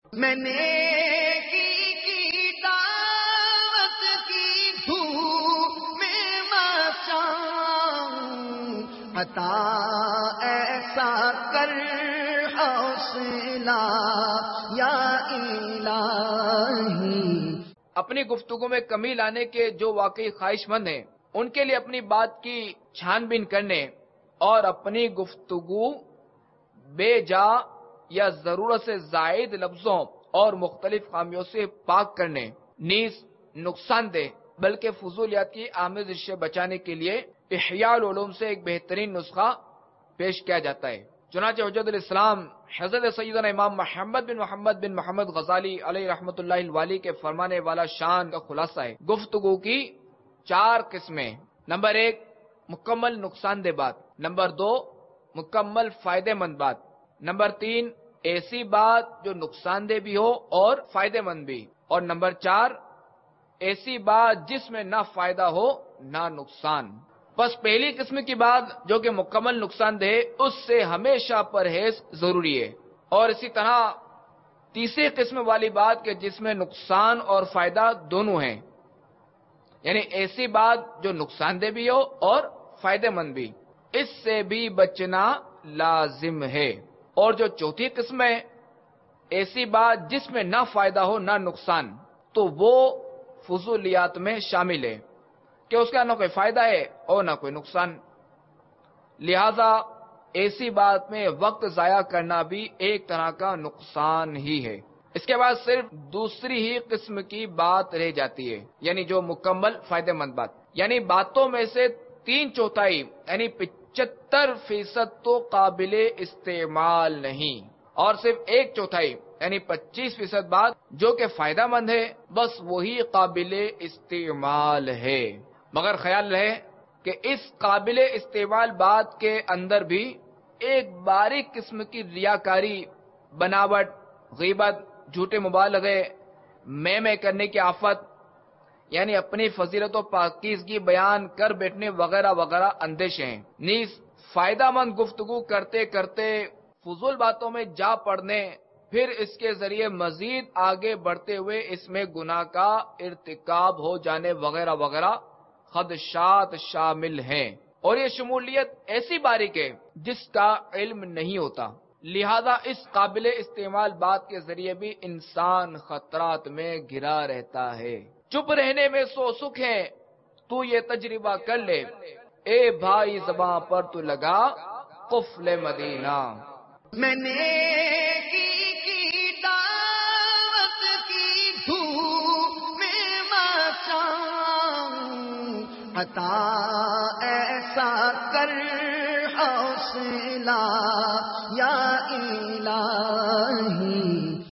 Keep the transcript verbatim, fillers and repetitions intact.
میں نیکی کی دعوت کی دھوپ میں مچاؤں، عطا ایسا کر حوصلہ یا الہی۔ اپنی گفتگو میں کمی لانے کے جو واقعی خواہش مند ہیں ان کے لیے اپنی بات کی چھان بین کرنے اور اپنی گفتگو بے جا یا ضرورت سے زائد لفظوں اور مختلف خامیوں سے پاک کرنے نیز نقصان دہ بلکہ فضولیات کی آمیزش سے بچانے کے لیے احیاء العلوم سے ایک بہترین نسخہ پیش کیا جاتا ہے۔ چنانچہ حجت الاسلام حضرت سیدنا امام محمد بن محمد بن محمد غزالی علیہ رحمۃ اللہ الوالی کے فرمانے والا شان کا خلاصہ ہے، گفتگو کی چار قسمیں۔ نمبر ایک، مکمل نقصان دہ بات۔ نمبر دو، مکمل فائدہ مند بات۔ نمبر تین، ایسی بات جو نقصان دہ بھی ہو اور فائدہ مند بھی۔ اور نمبر چار، ایسی بات جس میں نہ فائدہ ہو نہ نقصان۔ بس پہلی قسم کی بات جو کہ مکمل نقصان دہ اس سے ہمیشہ پرہیز ضروری ہے، اور اسی طرح تیسری قسم والی بات کہ جس میں نقصان اور فائدہ دونوں ہیں، یعنی ایسی بات جو نقصان دہ بھی ہو اور فائدہ مند بھی، اس سے بھی بچنا لازم ہے۔ اور جو چوتھی قسم ہے، ایسی بات جس میں نہ فائدہ ہو نہ نقصان، تو وہ فضولیات میں شامل ہے کہ اس کا نہ کوئی فائدہ ہے اور نہ کوئی نقصان، لہذا ایسی بات میں وقت ضائع کرنا بھی ایک طرح کا نقصان ہی ہے۔ اس کے بعد صرف دوسری ہی قسم کی بات رہ جاتی ہے، یعنی جو مکمل فائدہ مند بات، یعنی باتوں میں سے تین چوتھائی یعنی پچہتر فیصد تو قابل استعمال نہیں، اور صرف ایک چوتھائی یعنی پچیس فیصد بات جو کہ فائدہ مند ہے، بس وہی قابل استعمال ہے۔ مگر خیال رہے کہ اس قابل استعمال بات کے اندر بھی ایک باریک قسم کی ریاکاری، بناوٹ، غیبت، جھوٹے مبالغے، میں میں کرنے کی آفت، یعنی اپنی فضیلت و پاکیزگی بیان کر بیٹھنے وغیرہ وغیرہ اندیشیں ہیں۔ نیز فائدہ مند گفتگو کرتے کرتے فضول باتوں میں جا پڑنے، پھر اس کے ذریعے مزید آگے بڑھتے ہوئے اس میں گناہ کا ارتکاب ہو جانے وغیرہ وغیرہ خدشات شامل ہیں، اور یہ شمولیت ایسی باریک ہے جس کا علم نہیں ہوتا، لہذا اس قابل استعمال بات کے ذریعے بھی انسان خطرات میں گھرا رہتا ہے۔ چپ رہنے میں سو سکھ ہے، تو یہ تجربہ کر لے، اے بھائی زباں پر تو لگا قفل مدینہ۔ میں نیکی کی دعوت کی دھوپ میں مچاؤں، عطا ایسا کر حوصلہ یا الہی۔